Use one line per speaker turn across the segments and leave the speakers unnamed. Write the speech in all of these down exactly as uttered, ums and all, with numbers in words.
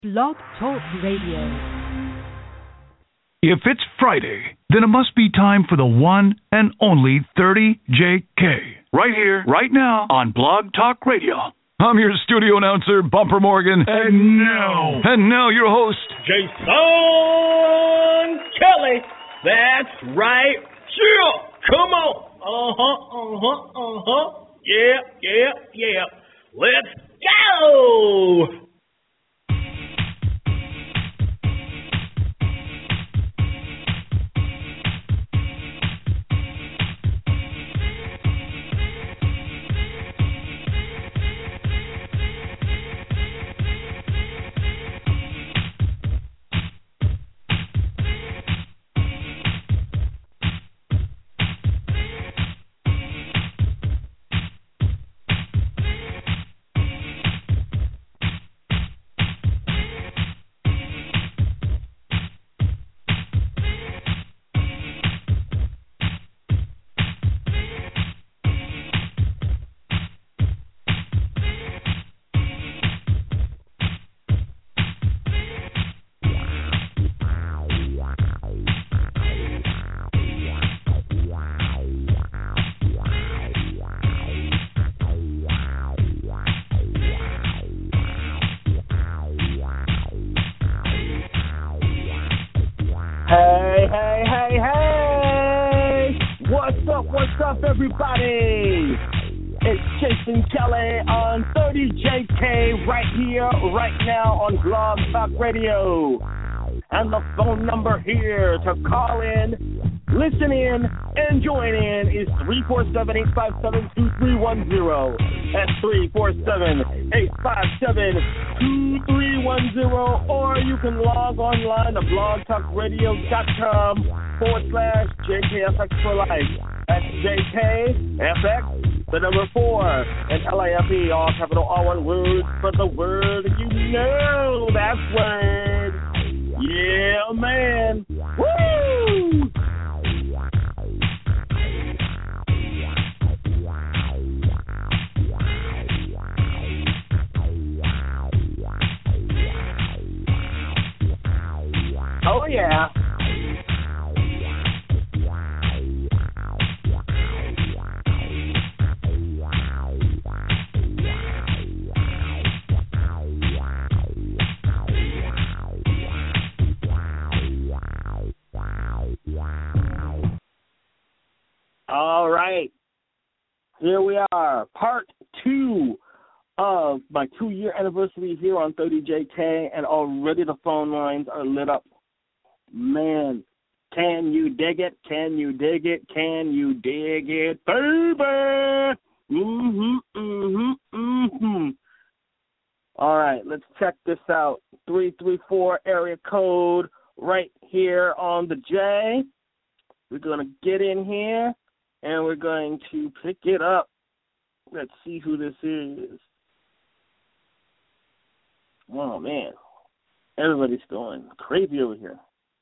Blog Talk Radio.
If it's Friday, then it must be time for the one and only thirty J K. Right here, right now, on Blog Talk Radio. I'm your studio announcer, Bumper Morgan. And now, and now your host,
Jason Kelly. That's right. Chill. Come on. Uh-huh, uh-huh, uh-huh. Yeah, yeah, yeah. Let's go. Everybody, it's Jason Kelly on thirty J K right here, right now on Blog Talk Radio. And the phone number here to call in, listen in, and join in is three four seven, eight five seven, two three one zero. That's three four seven, eight five seven, two three one zero. Or you can log online to blogtalkradio.com forward slash JKFX for life. That's J K F X, the number four, and L I F E, all capital, all one word for the word you know. That's word. Yeah, man. Woo! Oh, yeah. All right, here we are, part two of my two-year anniversary here on thirty J K, and already the phone lines are lit up. Man, can you dig it? Can you dig it? Can you dig it, baby? Mm-hmm, mm-hmm, mm-hmm. All right, let's check this out. three three four area code right here on the J. We're going to get in here. And we're going to pick it up. Let's see who this is. Oh, man. Everybody's going crazy over here.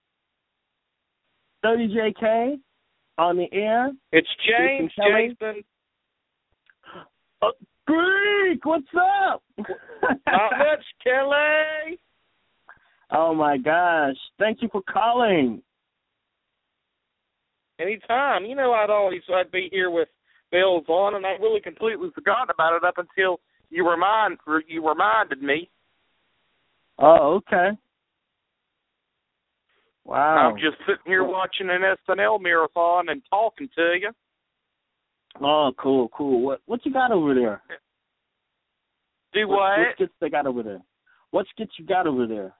thirty J K on the air.
It's James. Jason.
Uh, Greek, what's up?
Not much, Kelly.
Oh, my gosh. Thank you for calling.
Anytime. You know, I'd always I'd be here with bells on, and I really completely forgotten about it up until you remind you reminded me.
Oh, okay. Wow.
I'm just sitting here watching an S N L marathon and talking to you.
Oh, cool, cool. What what you got over there?
Do what?
What, what skits they got over there? What skits you got over there?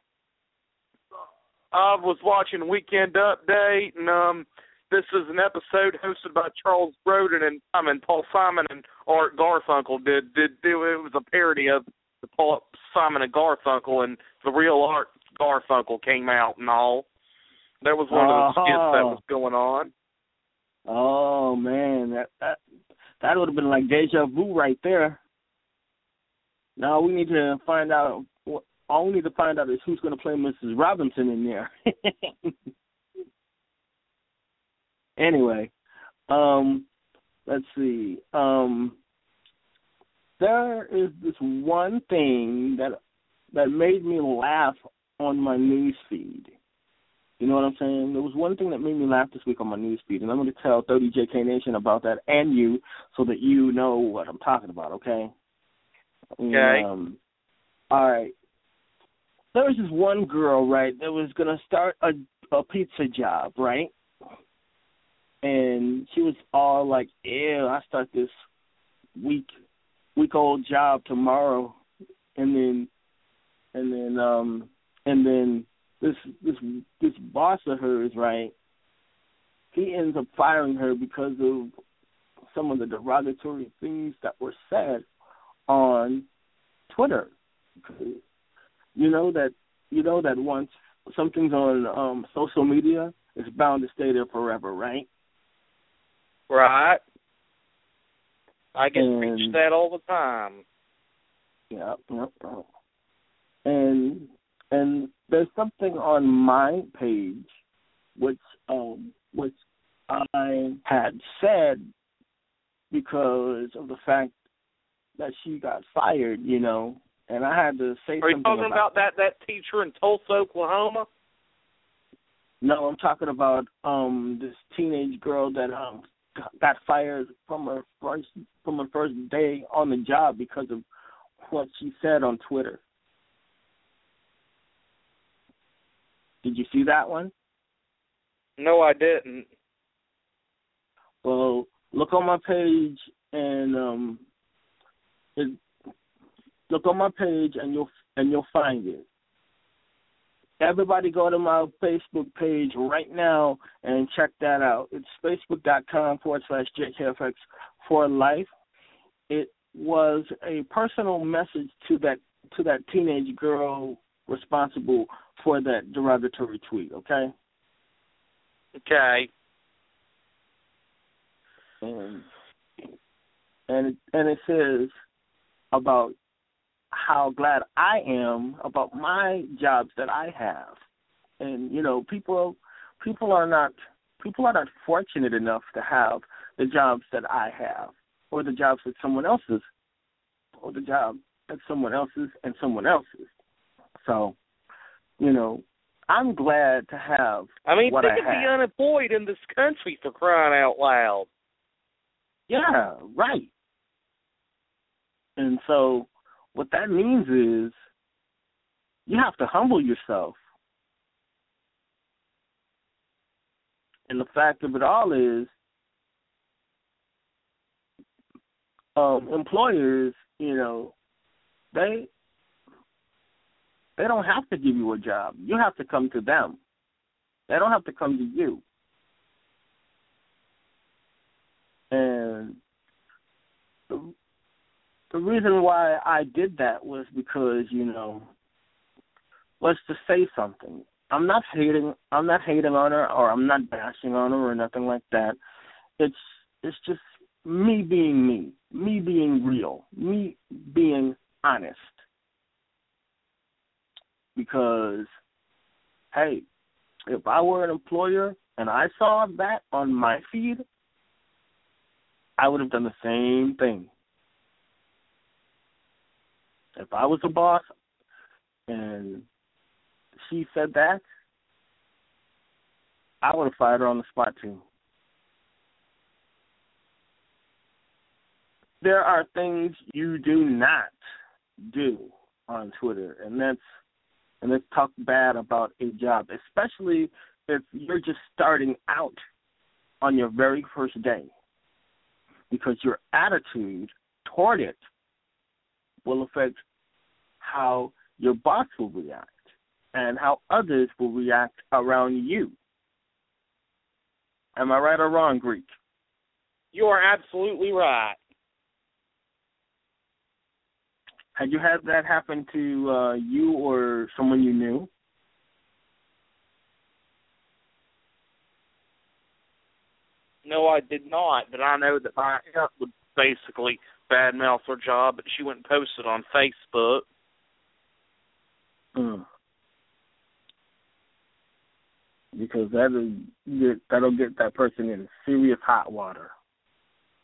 I was watching Weekend Update, and um. This is an episode hosted by Charles Grodin and I mean, Paul Simon and Art Garfunkel. Did did do it was a parody of the Paul Simon and Garfunkel, and the real Art Garfunkel came out and all. That was one of the skits that was going on.
Oh man, that that that would have been like deja vu right there. Now we need to find out. All we need to find out is who's going to play Missus Robinson in there. Anyway, um, let's see. Um, there is this one thing that that made me laugh on my news feed. You know what I'm saying? There was one thing that made me laugh this week on my news feed, and I'm going to tell thirty J K Nation about that and you so that you know what I'm talking about, okay?
Okay.
Um, all right. There was this one girl, right, that was going to start a, a pizza job, right? And she was all like, ew, I start this week, week-old job tomorrow. And then, and then, um, and then this, this, this boss of hers, right, he ends up firing her because of some of the derogatory things that were said on Twitter. You know that you know that once something's on um, social media, it's bound to stay there forever, right?
Right. I get
and,
preached that all the time.
Yeah, yep, yep. And and there's something on my page which um which I had said because of the fact that she got fired, you know. And I had to say
Are
something
you talking about,
about
that, that teacher in Tulsa, Oklahoma?
No, I'm talking about um this teenage girl that um got fired from her first from her first day on the job because of what she said on Twitter. Did you see that one?
No, I didn't.
Well, look on my page and um it, look on my page and you'll and you'll find it. Everybody go to my Facebook page right now and check that out. It's facebook.com forward slash JKFX for life. It was a personal message to that to that teenage girl responsible for that derogatory tweet, okay?
Okay.
And and it, and it says about how glad I am about my jobs that I have. And, you know, people people are not people are not fortunate enough to have the jobs that I have or the jobs that someone else's or the job that someone else's and someone else's. So, you know, I'm glad to have
I mean,
what
think
I
of
have.
the unemployed in this country, for crying out loud.
Yeah, right. And so what that means is you have to humble yourself. And the fact of it all is um, employers, you know, they they don't have to give you a job. You have to come to them. They don't have to come to you. And the, the reason why I did that was because, you know, let's just say something. I'm not hating I'm not hating on her or I'm not bashing on her or nothing like that. It's it's just me being me, me being real, me being honest. Because, hey, if I were an employer and I saw that on my feed, I would have done the same thing. If I was a boss and she said that, I would have fired her on the spot too. There are things you do not do on Twitter, and that's and let's talk bad about a job, especially if you're just starting out on your very first day, because your attitude toward it will affect how your boss will react and how others will react around you. Am I right or wrong, Greek?
You are absolutely right.
Had you had that happen to uh, you or someone you knew?
No, I did not, but I know that my aunt would basically badmouth her job, but she wouldn't post it on Facebook.
Mm. Because that'll get, that'll get that person in serious hot water.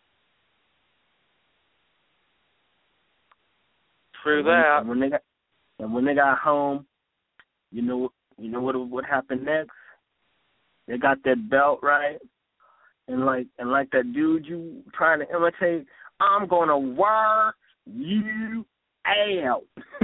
True
and when,
that.
And when they got, And when they got home, you know, you know what what happened next? They got that belt right, and like and like that dude you trying to imitate, I'm gonna wear you out.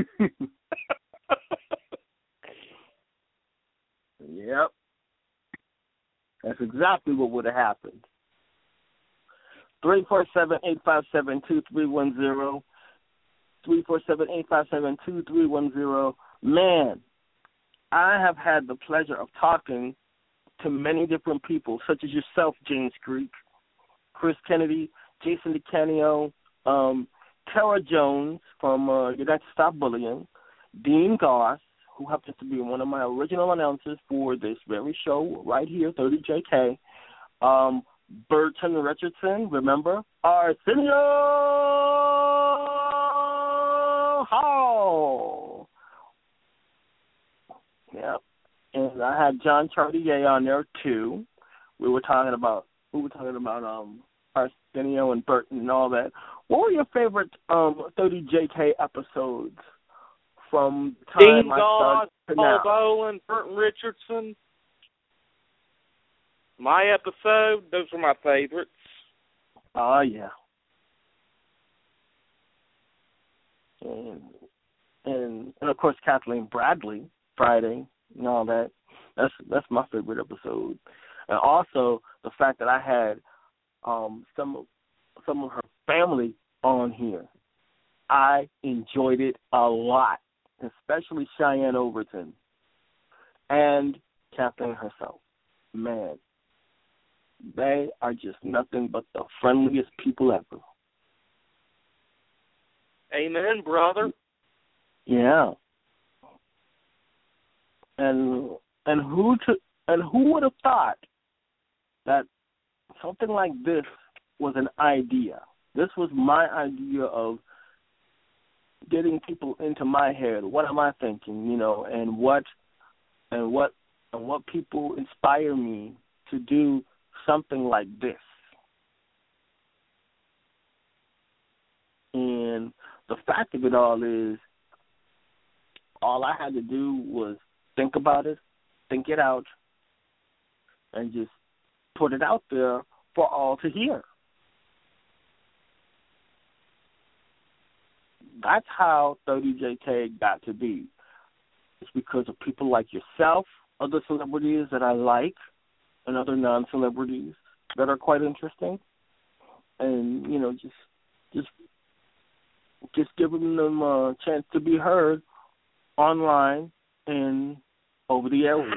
Yep, that's exactly what would have happened. Three four seven eight five seven two three one zero. Three four seven eight five seven two three one zero. Man, I have had the pleasure of talking to many different people, such as yourself, James Creek, Chris Kennedy, Jason DeCanio, um, Tara Jones from uh, United Stop Bullying, Dean Goss, who happens to be one of my original announcers for this very show right here, thirty J K, um, Burton Richardson, remember, Arsenio Hall. Yep. And I had John Chartier on there too. We were talking about we were talking about um Arsenio and Burton and all that. What were your favorite um thirty J K episodes from the time
Dean
I
Goss,
started to
Paul
now?
Boland, Burton Richardson. My episode, those were my favorites.
Oh yeah. And and and of course Kathleen Bradley, Friday and all that. That's that's my favorite episode. And also the fact that I had um some of some of her family on here. I enjoyed it a lot, especially Cheyenne Overton and Kathleen herself. Man, they are just nothing but the friendliest people ever.
Amen, brother.
Yeah. And and who to and who would have thought that something like this was an idea? This was my idea of getting people into my head. What am I thinking, you know, and what and what and what people inspire me to do something like this. And the fact of it all is, all I had to do was think about it, think it out, and just put it out there for all to hear. That's how thirty J K got to be. It's because of people like yourself, other celebrities that I like, and other non-celebrities that are quite interesting, and you know, just just just giving them a chance to be heard online and over the airwaves.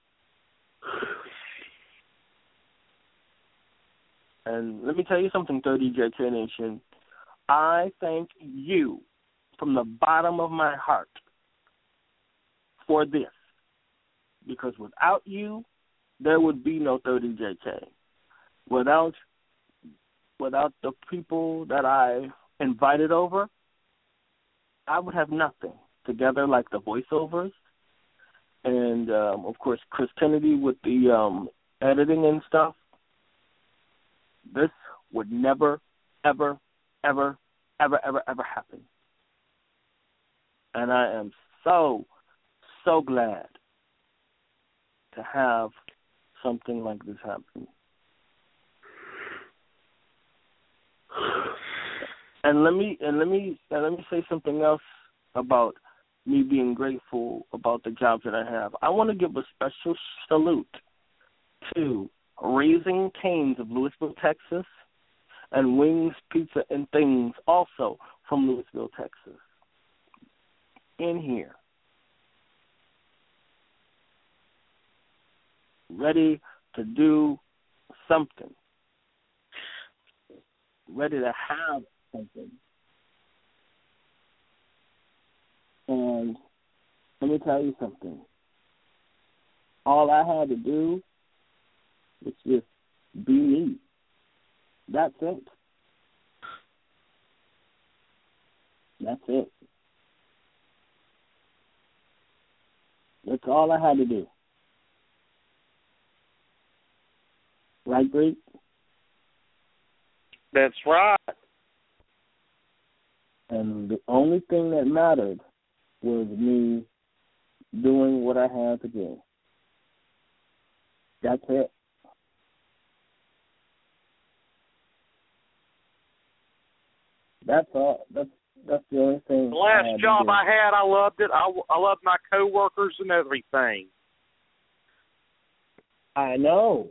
And let me tell you something, thirty J K Nation. I thank you from the bottom of my heart for this, because without you, there would be no thirty J K. Without without the people that I invited over, I would have nothing. Together, like the voiceovers, and um, of course Chris Kennedy with the um, editing and stuff. This would never, ever, ever, ever, ever, ever happen. And I am so, so glad to have something like this happen. And let me and let me and let me say something else about me being grateful about the job that I have. I want to give a special salute to Raising Cane's of Louisville, Texas, and Wings Pizza and Things, also from Louisville, Texas, in here, ready to do something, ready to have something. And let me tell you something. All I had to do was just be me. That's it. That's it. That's all I had to do. Right, Greek?
That's right.
And the only thing that mattered was me doing what I had to do. That's it. That's all. That's that's the only thing.
The last
I
job I had, I loved it. I, I loved my coworkers and everything.
I know.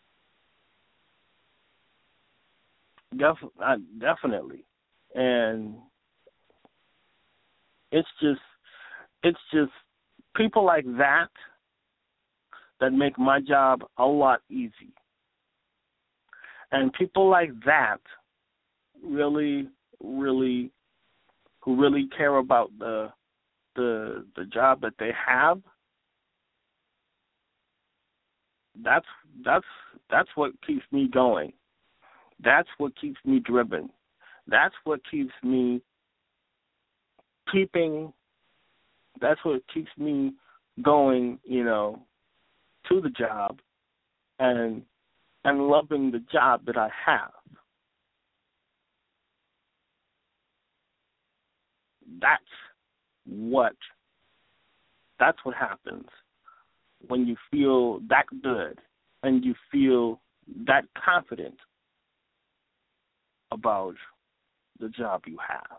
Def- I, definitely, and it's just, it's just people like that that make my job a lot easy, and people like that really, really, who really care about the the the job that they have. That's that's that's what keeps me going. That's what keeps me driven. That's what keeps me keeping. That's what keeps me going. You know, to the job, and and loving the job that I have. That's what. That's what happens when you feel that good and you feel that confident about the job you have.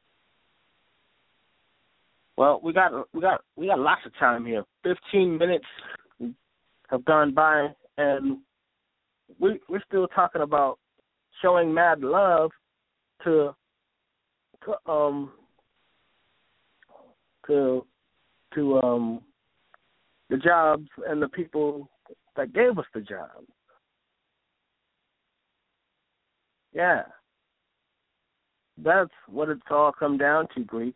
Well, we got we got we got lots of time here. Fifteen minutes have gone by, and we we're still talking about showing mad love to to um to to um the jobs and the people that gave us the job. Yeah. That's what it's all come down to, Greek.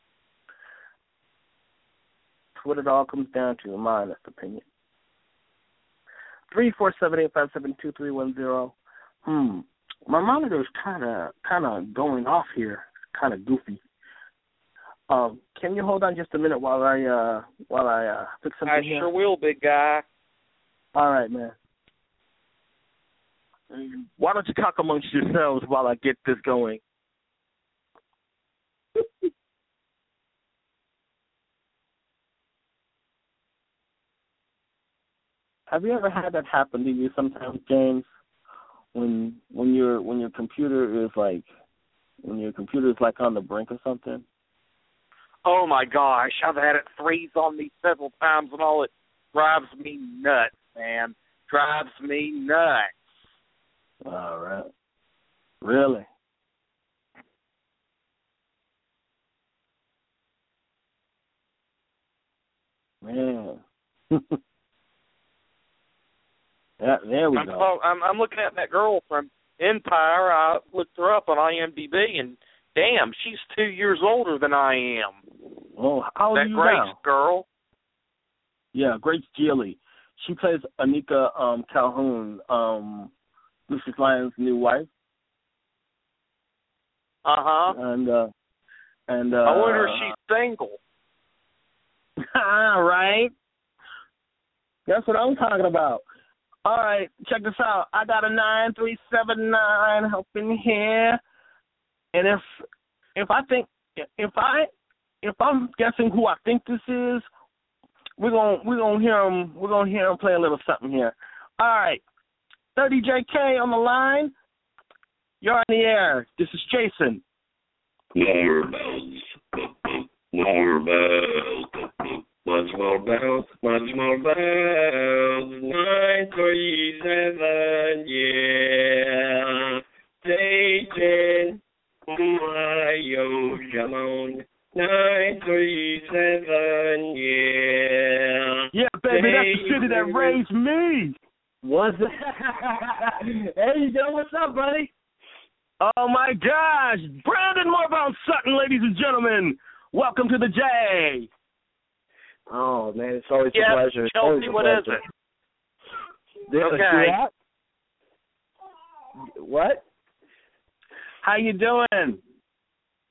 That's what it all comes down to, in my honest opinion. Three four seven eight five seven two three one zero. Hmm. My monitor's kind of kind of going off here, kind of goofy. Um, can you hold on just a minute while I uh while I uh fix something
I
here?
sure will, big guy.
All right, man. Why don't you talk amongst yourselves while I get this going? Have you ever had that happen to you sometimes, James? When when your when your computer is like when your computer is like on the brink of something?
Oh my gosh, I've had it freeze on me several times, and all it drives me nuts, man. Drives me nuts.
All right. Really? Man. Yeah, there we
I'm,
go.
I'm, I'm looking at that girl from Empire. I looked her up on IMDb, and damn, she's two years older than I am.
Oh, how old
that
are you
Grace
now?
girl.
Yeah, Grace Geely. She plays Anika um, Calhoun, um, Lucius Lyon's new wife.
Uh huh.
And uh, and uh,
I wonder if she's single.
Right. That's what I'm talking about. All right, check this out. I got a nine three seven nine helping here, and if if I think if I if I'm guessing who I think this is, we're gonna we're gonna hear him we're gonna hear him play a little something here. All right, thirty J K on the line. You're on the air. This is Jason.
More bells, more bells. Much more bells, much more bells, nine three seven, yeah. Station, Ohio, come on, nine three seven, yeah.
Yeah, baby, that's the city that raised me.
What's Hey, you doing? What's up, buddy?
Oh, my gosh. Brandon Morbound Sutton, ladies and gentlemen. Welcome to the J.
Oh, man, it's always
Yeah,
a pleasure. It's
Chelsea,
always a
what is
pleasure.
it?
Yeah,
Okay.
yeah. What?
How you doing?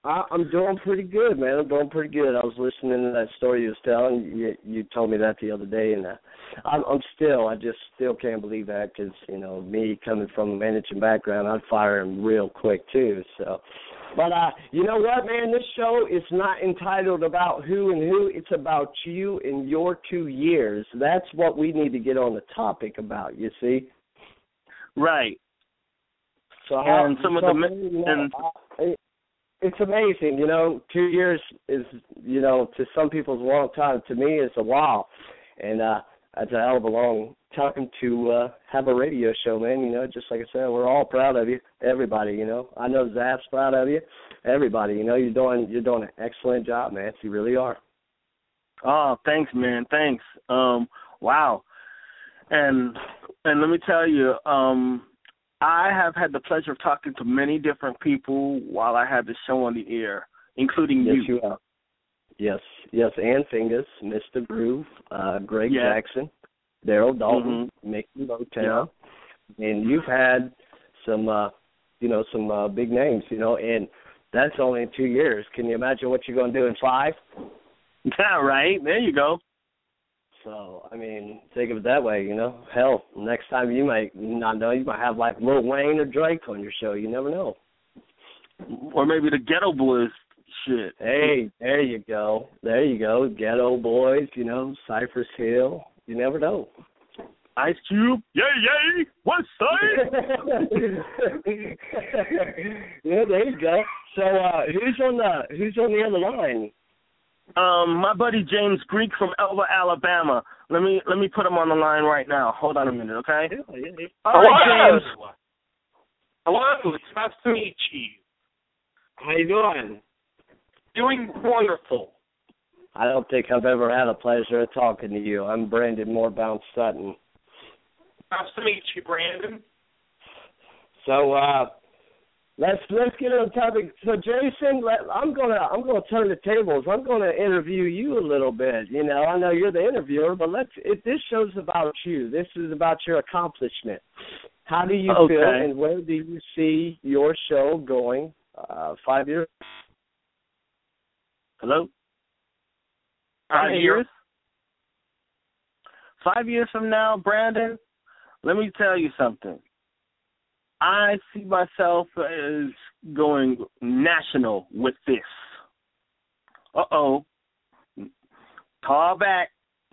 I, I'm doing pretty good, man. I'm doing pretty good. I was listening to that story you was telling. You, you told me that the other day, and uh, I'm, I'm still, I just still can't believe that because, you know, me coming from a managing background, I'd fire him real quick, too. So, but uh, you know what, man? This show is not entitled about who and who. It's about you and your two years. That's what we need to get on the topic about, you see?
Right.
So
and
I,
some of
so,
the...
You know,
and,
I, It's amazing, you know, two years is, you know, to some people it's a long time. To me, it's a while. And uh, that's a hell of a long time to uh, have a radio show, man. You know, just like I said, we're all proud of you, everybody, you know. I know Zap's proud of you, everybody. You know, you're doing you're doing an excellent job, man. You really are.
Oh, thanks, man. Thanks. Um, wow. And and let me tell you, um, I have had the pleasure of talking to many different people while I had the show on the air, including
yes,
you.
you have. Yes, yes, Ann Fingus, Mister Groove, uh, Greg
yeah.
Jackson, Daryl Dalton,
mm-hmm.
Mickey Motown, yeah. and you've had some, uh, you know, some uh, big names, you know, and that's only in two years. Can you imagine what you're going to do in five?
Yeah, right. There you go.
So, I mean, think of it that way, you know. Hell, next time you might not know, you might have like Lil Wayne or Drake on your show. You never know.
Or maybe the Ghetto Boys shit.
Hey, there you go. There you go. Ghetto Boys, you know, Cypress Hill. You never know.
Ice Cube. Yay, yay. What's up?
Yeah, there you go. So, uh, who's on the who's on the other line?
Um, my buddy James Greek from Elva, Alabama. Let me let me put him on the line right now. Hold on a minute, okay?
Yeah, yeah, yeah.
All right, James.
Hello, it's nice to meet you.
How you doing?
Doing wonderful.
I don't think I've ever had a pleasure of talking to you. I'm Brandon Moorbound Sutton.
Nice to meet you, Brandon.
So, uh, Let's let's get on topic. So, Jason, let, I'm gonna I'm gonna turn the tables. I'm gonna interview you a little bit. You know, I know you're the interviewer, but let's. If this show's about you, this is about your accomplishment. How do you
okay.
feel, and where do you see your show going? Uh, five years.
Hello.
Five years.
Five years from now, Brandon. Let me tell you something. I see myself as going national with this. Uh-oh. Call back.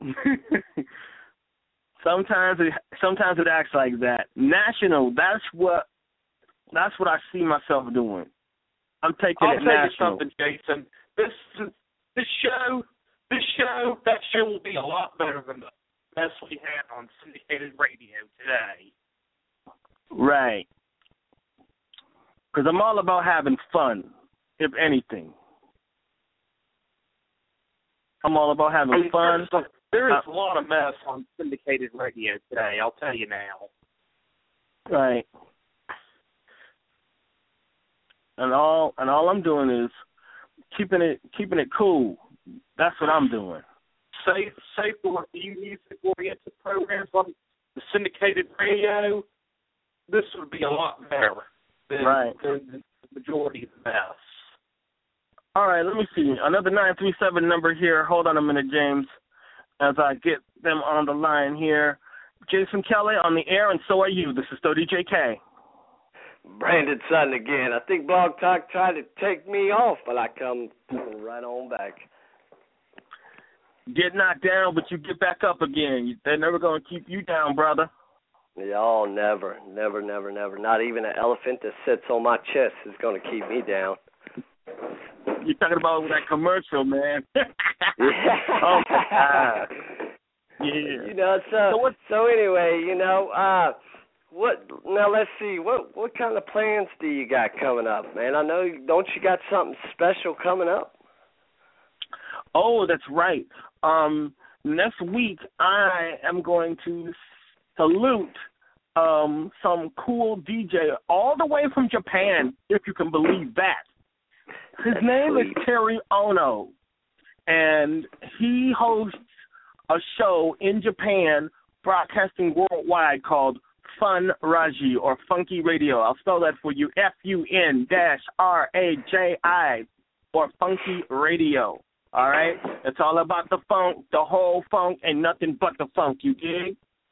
sometimes it sometimes it acts like that. National, that's what that's what I see myself doing. I'm taking
I'll
it
tell
national.
you something, Jason. This this show this show that show will be a lot better than the best we had on syndicated radio today.
Right. Because I'm all about having fun, if anything. I'm all about having
I mean,
fun.
There's, there is
uh,
a lot of mess on syndicated radio today, I'll tell you now.
Right. And all and all I'm doing is keeping it keeping it cool. That's what I'm doing.
Say say for a few music oriented programs on the syndicated radio, this would be a lot better than,
right.
than the majority of the mess.
All right, let me see. Another nine three seven number here. Hold on a minute, James, as I get them on the line here. Jason Kelly on the air, and so are you. This is thirty J K.
Brandon Sutton again. I think Blog Talk tried to take me off, but I come right on back.
Get knocked down, but you get back up again. They're never going to keep you down, brother.
Y'all never, never, never, never. Not even an elephant that sits on my chest is going to keep me down.
You're talking about that commercial, man.
Yeah.
Oh, my God. Yeah.
You know, so,
so, what,
so anyway, you know, uh, what, now let's see, what what kind of plans do you got coming up, man? I know, don't you got something special coming up?
Oh, that's right. Um, next week, I am going to salute um, some cool D J all the way from Japan, if you can believe that. His
That's
name
sweet.
is Terry Ono, and he hosts a show in Japan, broadcasting worldwide, called Fun Raji, or Funky Radio. I'll spell that for you, F U N dash R A J I or funky radio. All right? It's all about the funk, the whole funk, and nothing but the funk. You dig?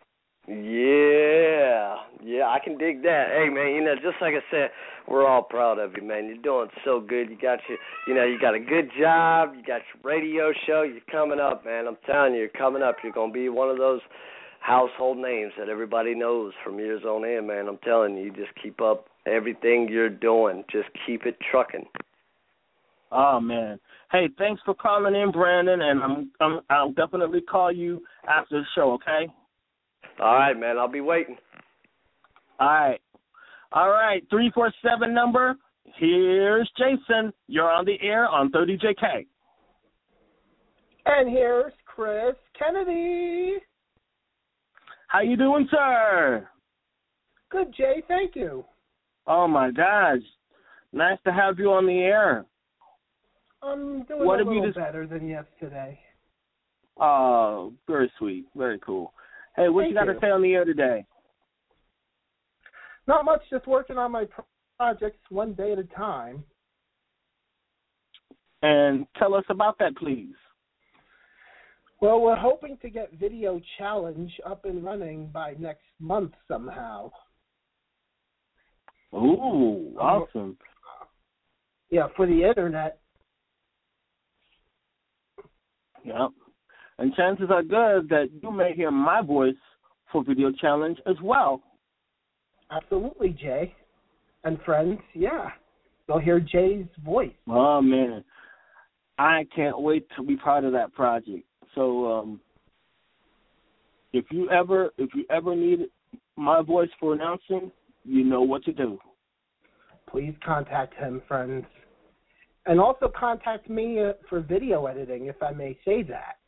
Yeah, yeah, I can dig that. Hey, man, you know, just like I said, we're all proud of you, man. You're doing so good. You got your, you know, you got a good job. You got your radio show. You're coming up, man. I'm telling you, you're coming up. You're going to be one of those household names that everybody knows from years on in, man. I'm telling you, you just keep up everything you're doing. Just keep it trucking.
Oh, man. Hey, thanks for calling in, Brandon, and I'm, I'm, I'll definitely call you after the show, okay?
All right, man. I'll be waiting.
All right. All right. three four seven number. Here's Jason. You're on the air on thirty J K.
And here's Chris Kennedy.
How you doing, sir?
Good, Jay. Thank you.
Oh, my gosh. Nice to have you on the air.
I'm doing
what
a
have
little
you just...
better than yesterday.
Oh, very sweet. Very cool. Hey, what
Thank
you got
you.
to say on the air today?
Not much, just working on my projects one day at a time.
And tell us about that, please.
Well, we're hoping to get Video Challenge up and running by next month somehow.
Ooh, awesome.
Yeah, for the internet.
Yep. And chances are good that you may hear my voice for Video Challenge as well.
Absolutely, Jay. And friends, yeah. You'll hear Jay's voice.
Oh, man. I can't wait to be part of that project. So um, if you ever if you ever need my voice for announcing, you know what to do.
Please contact him, friends. And also contact me uh, for video editing, if I may say that.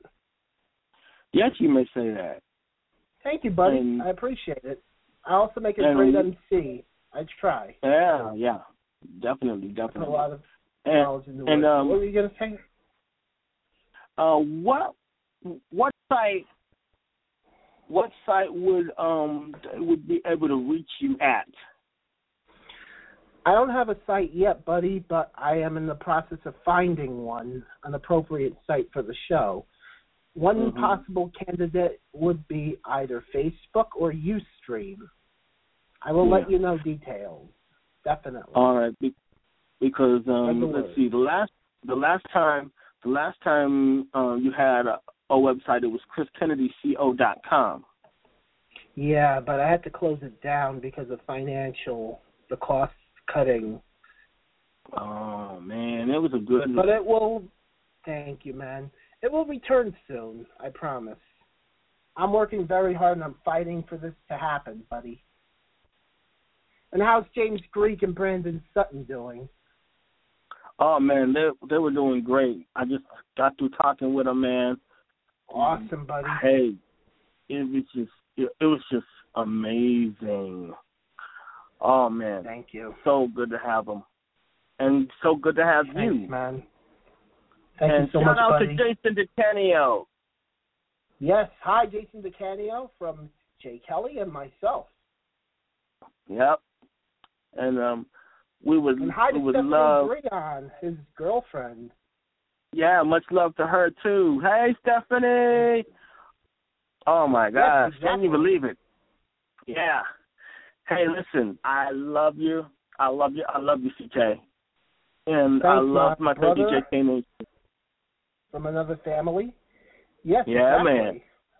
Yes, you may say that.
Thank you, buddy.
And,
I appreciate it. I also make a
and,
great M C. I try.
Yeah, yeah, definitely, definitely.
A lot of
and,
knowledge in the
and, um,
What were you going to say?
Uh, what what site what site would um would be able to reach you at?
I don't have a site yet, buddy, but I am in the process of finding one, an appropriate site for the show. One
mm-hmm.
possible candidate would be either Facebook or Ustream. I will
yeah.
let you know details. Definitely.
All right, be- because um, let's see, the last the last time the last time um, you had a, a website, it was chris kennedy co dot com.
Yeah, but I had to close it down because of financial, the cost cutting.
Oh man, it was a good.
But it will. Thank you, man. It will return soon, I promise. I'm working very hard and I'm fighting for this to happen, buddy. And how's James Greek and Brandon Sutton doing?
Oh man, they they were doing great. I just got through talking with them, man.
Awesome, buddy.
Hey, it was just it, it was just amazing. Oh man,
thank you.
So good to have them, and so good to have
Thanks,
you,
man. Thank
and
you so
shout
much,
out
buddy.
to Jason DeCanio.
Yes, hi, Jason DeCanio from Jay Kelly and myself.
Yep, and um, we would
and hi
we
to
would
Stephanie
love.
Breon, his girlfriend.
Yeah, much love to her too. Hey, Stephanie. Oh my gosh,
yes, exactly.
Can't even believe it. Yeah. Hey, listen, I love you. I love you. I love you, C K. And
Thanks,
I love
my
my thirty
brother.
J K Nation.
From another family? Yes,
yeah,
exactly.
man.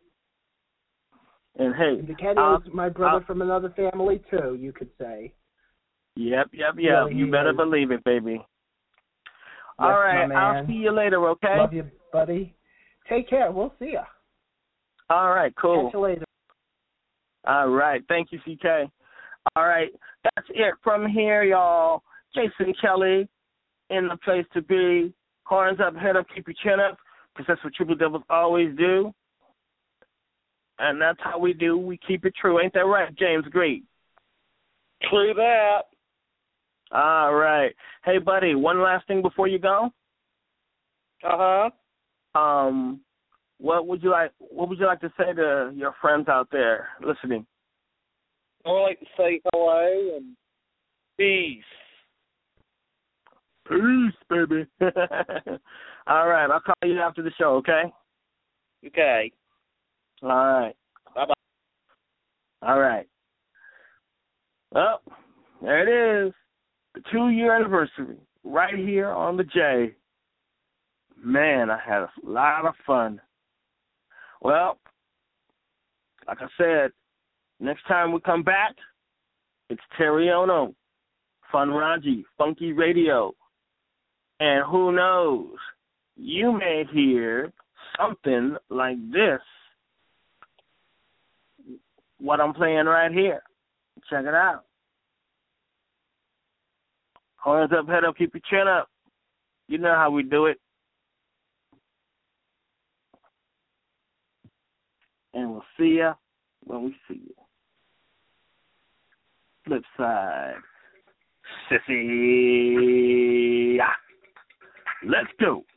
And hey,
and DeCanio is my brother
I'll,
from another family too, you could say.
Yep, yep, yep.
Really,
you better
is.
believe it, baby.
Yes,
All right,
my
I'll
man.
see you later, okay?
Love you, buddy. Take care. We'll see ya.
All right, cool.
Catch you later.
All right, thank you, C K. All right, that's it from here, y'all. Jason Kelly in the place to be. Horns up, head up, keep your chin up, because that's what Triple Devils always do. And that's how we do. We keep it true. Ain't that right, James Greek?
True that.
All right. Hey, buddy, one last thing before you go.
Uh-huh.
Um, what would you like What would you like to say to your friends out there listening?
I would like to say hello and peace.
Peace, baby. All right, I'll call you after the show, okay?
Okay.
All right.
Bye-bye.
All right. Well, there it is. The two-year anniversary right here on the J. Man, I had a lot of fun. Well, like I said, next time we come back, it's Terry Ono, Fun Raji, Funky Radio. And who knows, you may hear something like this, what I'm playing right here. Check it out. Horns up, head up, keep your chin up. You know how we do it. And we'll see ya when we see you. Flip side. Sissy. Let's go.